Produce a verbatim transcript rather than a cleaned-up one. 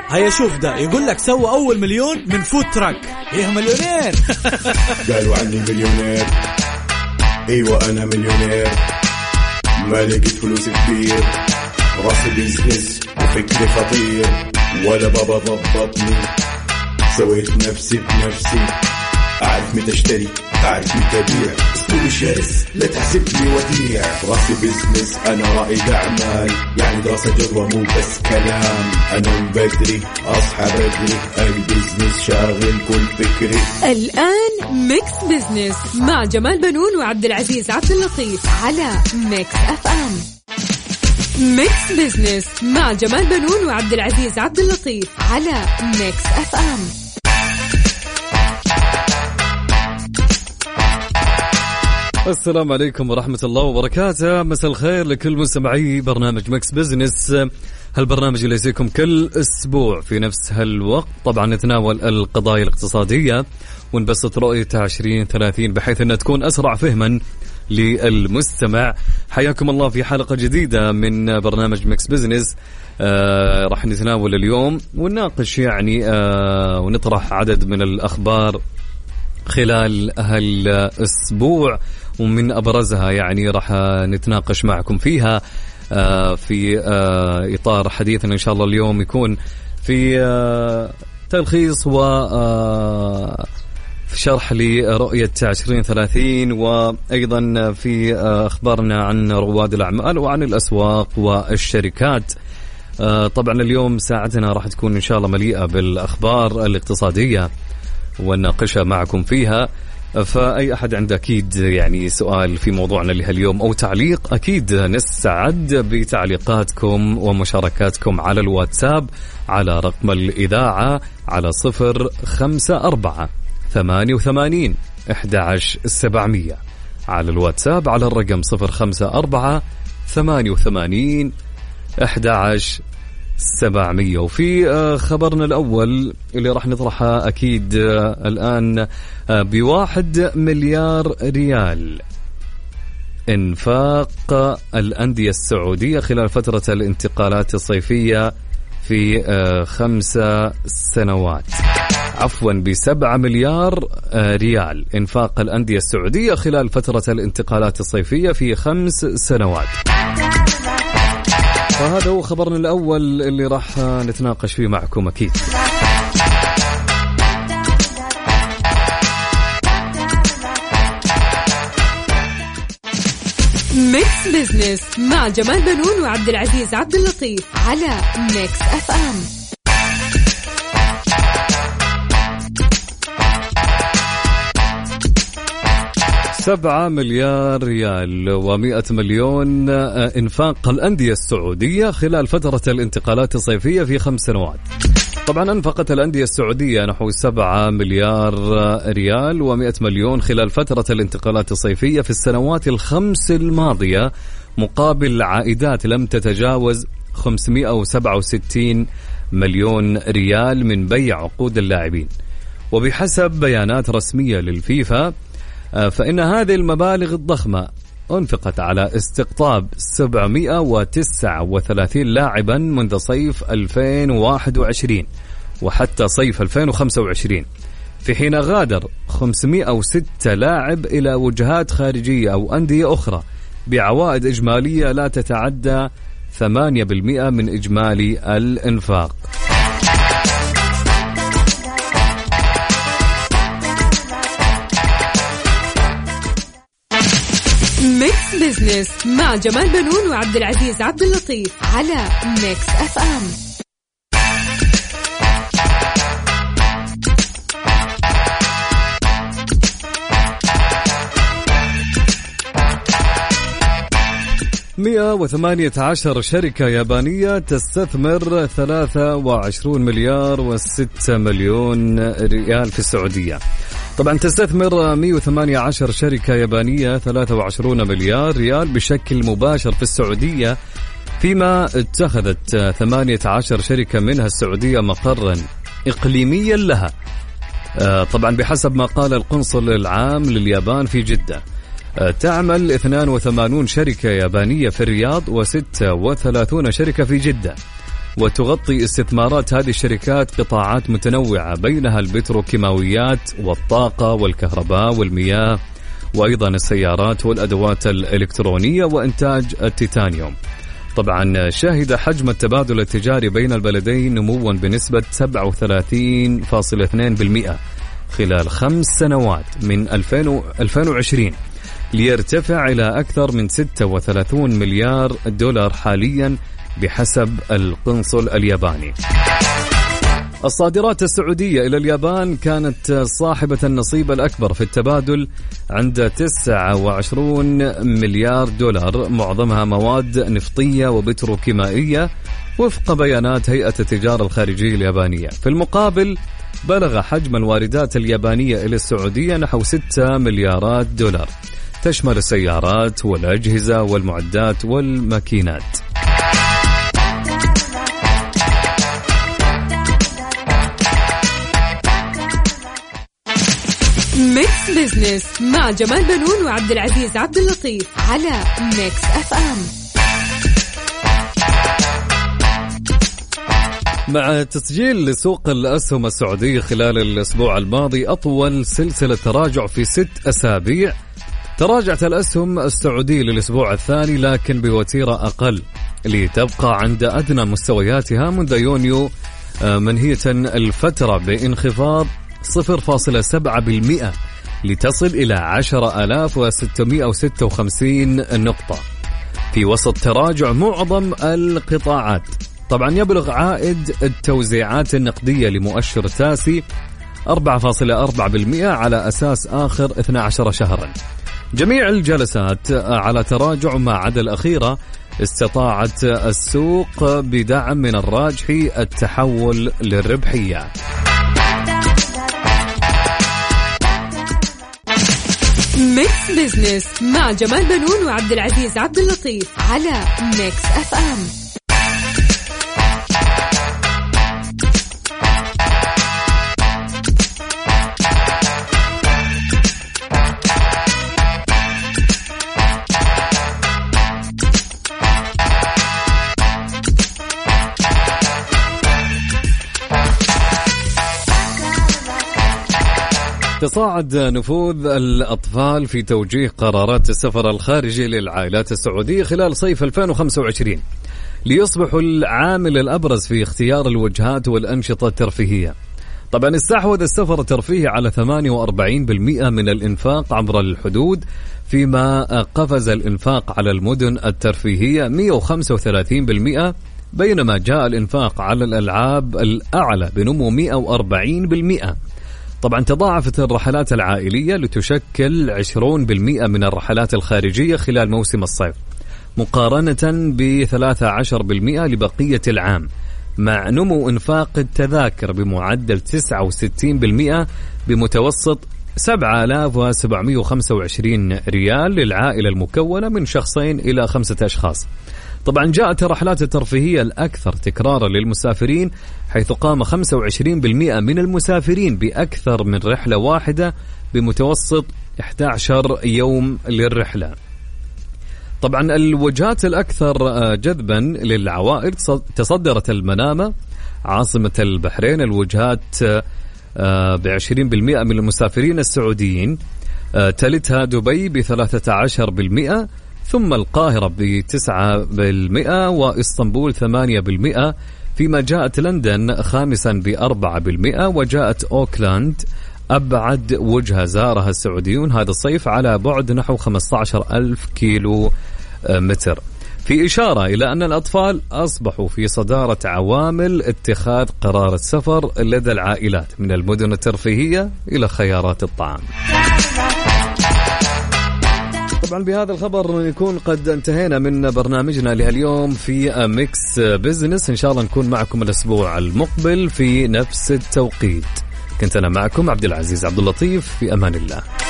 هيا شوف ده يقول لك سوى أول مليون من فود تراك. إيه مليونير. قالوا عني مليونير. أيوة أنا مليونير. ما لقيت فلوس كتير. راسي بيزنس وفكري خطير. ولا بابا ضبطني. سويت نفسي بنفسي. أعرف متى اشتري أعرف متى أبيع. اسلوبي شرس لا تحسبني وديع. راسي بيزنس أنا رائد أعمال. يعني دراسة جدوى مو بس كلام. أنا بدري أصحى بدري. البيزنس شاغل كل فكري. الآن ميكس بيزنس مع جمال بنون وعبد العزيز عبد اللطيف على ميكس أف أم. ميكس بيزنس مع جمال بنون وعبد العزيز عبد اللطيف على ميكس أف أم. السلام عليكم ورحمة الله وبركاته. مساء الخير لكل مستمعي برنامج ميكس بزنس، هالبرنامج اللي يجيكم كل أسبوع في نفس هالوقت. طبعا نتناول القضايا الاقتصادية ونبسط رؤية عشرين ثلاثين بحيث أنها تكون أسرع فهما للمستمع. حياكم الله في حلقة جديدة من برنامج ميكس بزنس. آه راح نتناول اليوم ونناقش يعني آه ونطرح عدد من الأخبار خلال هالأسبوع، ومن أبرزها يعني راح نتناقش معكم فيها في إطار حديثنا إن شاء الله اليوم يكون في تلخيص وشرح لرؤية عشرين ثلاثين، وأيضا في أخبارنا عن رواد الأعمال وعن الأسواق والشركات. طبعا اليوم ساعتنا راح تكون إن شاء الله مليئة بالأخبار الاقتصادية ونناقشها معكم فيها. فأي أحد عنده أكيد يعني سؤال في موضوعنا لهاليوم أو تعليق، أكيد نستعد بتعليقاتكم ومشاركاتكم على الواتساب على رقم الإذاعة على صفر خمسة أربعة ثمانية وثمانين أحد عشر سبعمية، على الواتساب على الرقم صفر خمسة أربعة ثمانية وثمانين أحد عشر سبعمية. وفي خبرنا الأول اللي راح نطرحه أكيد الآن، بواحد مليار ريال انفاق الأندية السعودية خلال فترة الانتقالات الصيفية في خمسة سنوات. عفوا بسبعة مليار ريال انفاق الأندية السعودية خلال فترة الانتقالات الصيفية في خمس سنوات. فهذا هو خبرنا الأول اللي راح نتناقش فيه معكم أكيد. ميكس بيزنس مع جمال بنون وعبد العزيز عبد اللطيف على ميكس أف أم. سبعة مليار ريال ومئة مليون انفاق الأندية السعودية خلال فترة الانتقالات الصيفية في خمس سنوات. طبعا أنفقت الأندية السعودية نحو سبعة مليار ريال ومئة مليون خلال فترة الانتقالات الصيفية في السنوات الخمس الماضية، مقابل عائدات لم تتجاوز خمسمئة وسبعة وستين مليون ريال من بيع عقود اللاعبين. وبحسب بيانات رسمية للفيفا فإن هذه المبالغ الضخمة أنفقت على استقطاب سبعمئة وتسعة وثلاثين لاعبا منذ صيف ألفين وواحد وعشرين وحتى صيف ألفين وخمسة وعشرين، في حين غادر خمسمئة وستة لاعب إلى وجهات خارجية أو أندية أخرى بعوائد إجمالية لا تتعدى ثمانية بالمئة من إجمالي الإنفاق. ميكس بيزنس مع جمال بنون وعبد العزيز عبد اللطيف على ميكس أف أم. مئة وثمانية عشر شركة يابانية تستثمر ثلاثة وعشرين مليار وستة مليون ريال في السعودية. طبعا تستثمر مئة وثمانية عشر شركة يابانية ثلاثة وعشرين مليار ريال بشكل مباشر في السعودية، فيما اتخذت ثمانية عشر شركة منها السعودية مقرا إقليميا لها. طبعا بحسب ما قال القنصل العام لليابان في جدة، تعمل اثنين وثمانين شركة يابانية في الرياض وستة وثلاثين شركة في جدة. وتغطي استثمارات هذه الشركات قطاعات متنوعة بينها البتروكيماويات والطاقة والكهرباء والمياه وأيضا السيارات والأدوات الإلكترونية وإنتاج التيتانيوم. طبعا شهد حجم التبادل التجاري بين البلدين نموا بنسبة سبعة وثلاثين فاصلة اثنين بالمئة خلال خمس سنوات من ألفين وعشرين ليرتفع إلى أكثر من ستة وثلاثين مليار دولار حاليا بحسب القنصل الياباني. الصادرات السعودية إلى اليابان كانت صاحبة النصيب الأكبر في التبادل عند تسعة وعشرين مليار دولار، معظمها مواد نفطية وبتروكيمائية وفق بيانات هيئة التجارة الخارجية اليابانية. في المقابل بلغ حجم الواردات اليابانية إلى السعودية نحو ستة مليارات دولار، تشمل السيارات والأجهزة والمعدات والماكينات. ميكس بزنس مع جمال بنون وعبد العزيز عبد اللطيف على ميكس اف ام. مع تسجيل لسوق الأسهم السعودية خلال الأسبوع الماضي أطول سلسلة تراجع في ست أسابيع، تراجعت الأسهم السعودية للأسبوع الثاني لكن بوتيرة أقل لتبقى عند أدنى مستوياتها منذ يونيو، منهية الفترة بانخفاض صفر فاصلة سبعة بالمئة لتصل إلى عشرة آلاف وستمئة وستة وخمسين نقطة في وسط تراجع معظم القطاعات. طبعا يبلغ عائد التوزيعات النقدية لمؤشر تاسي أربعة فاصلة أربعة بالمئة على أساس آخر اثني عشر شهرا. جميع الجلسات على تراجع ما عدا الأخيرة استطاعت السوق بدعم من الراجحي التحول للربحية. ميكس بزنس مع جمال بنون وعبد العزيز عبد اللطيف على ميكس اف ام. تصاعد نفوذ الأطفال في توجيه قرارات السفر الخارجي للعائلات السعودية خلال صيف ألفين وخمسة وعشرين ليصبحوا العامل الأبرز في اختيار الوجهات والأنشطة الترفيهية. طبعا استحوذ السفر الترفيهي على ثمانية وأربعين بالمئة من الإنفاق عبر الحدود، فيما قفز الإنفاق على المدن الترفيهية مئة وخمسة وثلاثين بالمئة، بينما جاء الإنفاق على الألعاب الأعلى بنمو مئة وأربعين بالمئة. طبعا تضاعفت الرحلات العائلية لتشكل عشرين بالمئة من الرحلات الخارجية خلال موسم الصيف مقارنة ب ثلاثة عشر بالمئة لبقية العام، مع نمو إنفاق التذاكر بمعدل تسعة وستين بالمئة بمتوسط سبعة آلاف وسبعمئة وخمسة وعشرين ريال للعائلة المكونة من شخصين إلى خمسة أشخاص. طبعا جاءت الرحلات الترفيهية الأكثر تكرارا للمسافرين، حيث قام خمسة وعشرين بالمئة من المسافرين بأكثر من رحلة واحدة بمتوسط أحد عشر يوم للرحلة. طبعا الوجهات الأكثر جذبا للعوائل تصدرت المنامة عاصمة البحرين الوجهات بعشرين بالمئة من المسافرين السعوديين، تلتها دبي بثلاثة عشر بالمئة، ثم القاهرة بتسعة بالمئة وإسطنبول ثمانية بالمئة، فيما جاءت لندن خامسا بأربعة بالمئة، وجاءت أوكلاند أبعد وجهة زارها السعوديون هذا الصيف على بعد نحو خمسة عشر ألف كيلو متر، في إشارة إلى أن الأطفال أصبحوا في صدارة عوامل اتخاذ قرار السفر لدى العائلات من المدن الترفيهية إلى خيارات الطعام. طبعا بهذا الخبر نكون قد انتهينا من برنامجنا لهاليوم في ميكس بزنس، إن شاء الله نكون معكم الأسبوع المقبل في نفس التوقيت. كنت أنا معكم عبد العزيز عبد اللطيف، في أمان الله.